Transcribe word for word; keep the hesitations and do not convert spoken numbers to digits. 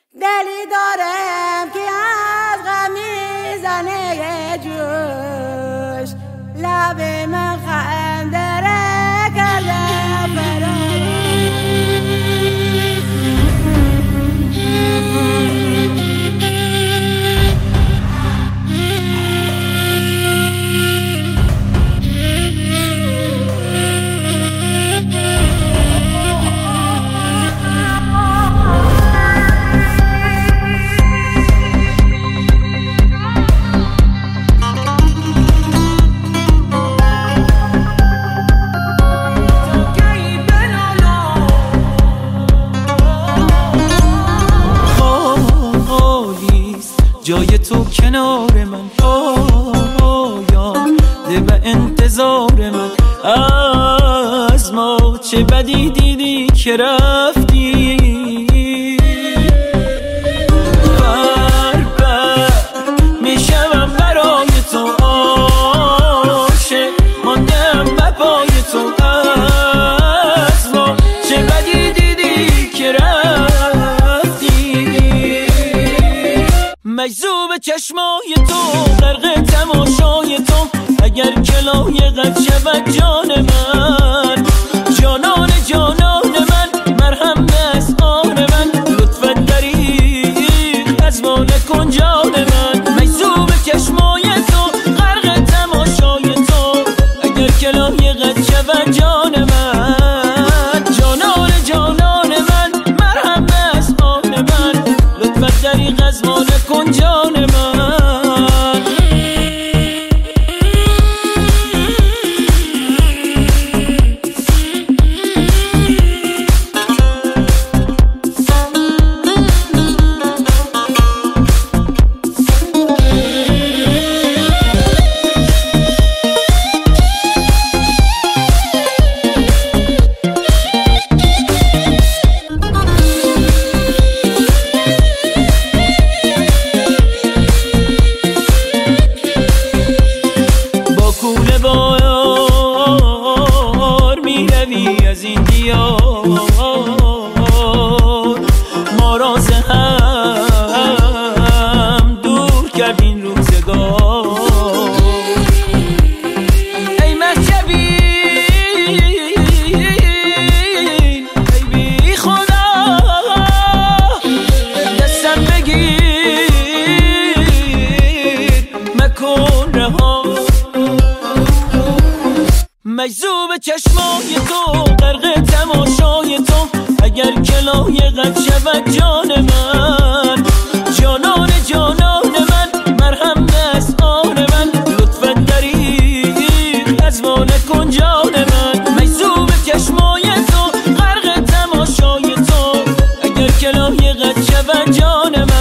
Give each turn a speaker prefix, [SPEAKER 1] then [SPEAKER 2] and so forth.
[SPEAKER 1] دلی دارم که از غم میزنه جوش، لب من خندره کرده فراموش.
[SPEAKER 2] جای تو کنار من پاینده و انتظار من، از ما چه بدی دیدی که رفتی، بر بر میشم برای تو عاشق ماندم و پای تو، از ما چه بدی دیدی که رفتی، مجذوب چشمای تو غرق تماشای تو، اگر کلاه قد شود جان من، جانان جانان من مرهم از آن من، لطفا دریغ از ما نکن جان من، مجذوب چشمای تو غرق تماشای تو، اگر کلاه قد شود جان من، جانان جانان من مرهم از آن من، لطفا دریغ از ما نکن جان من. از این دیار ما راز هم دور کرد این روزگار، ای مهجبین ای بی خدا دستم بگیر مکن رها، مجذوب چشمای تو غرق تماشای تو، اگر کلاه قد شود جان من، جانان جانان من مرهم از آن من، لطفا دریغ از ما نکن جان من، مجذوب چشمای تو غرق تماشای تو، اگر کلاه قد شود جان من.